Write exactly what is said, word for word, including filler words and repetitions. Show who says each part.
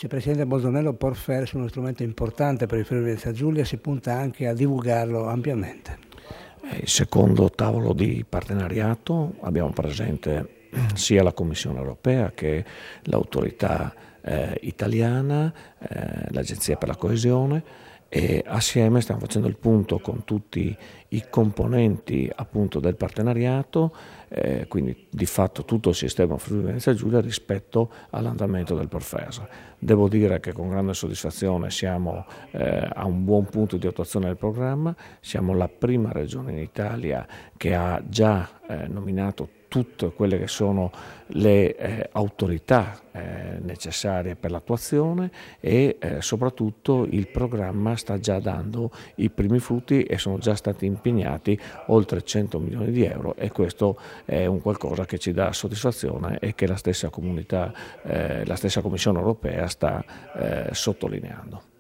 Speaker 1: Vicepresidente Bolsonaro, Porfers è uno strumento importante per il Friuli Venezia Giulia, si punta anche a divulgarlo ampiamente.
Speaker 2: Il secondo tavolo di partenariato abbiamo presente sia la Commissione europea che l'autorità eh, italiana, eh, l'Agenzia per la coesione, e assieme stiamo facendo il punto con tutti i componenti appunto del partenariato, eh, quindi di fatto tutto il sistema Friuli Venezia Giulia rispetto all'andamento del Porfers. Devo dire che con grande soddisfazione siamo eh, a un buon punto di attuazione del programma, siamo la prima regione in Italia che ha già eh, nominato tutte quelle che sono le eh, autorità eh, necessarie per l'attuazione e eh, soprattutto il programma sta già dando i primi frutti e sono già stati impegnati oltre cento milioni di euro, e questo è un qualcosa che ci dà soddisfazione e che la stessa comunità, eh, la stessa Commissione europea sta eh, sottolineando.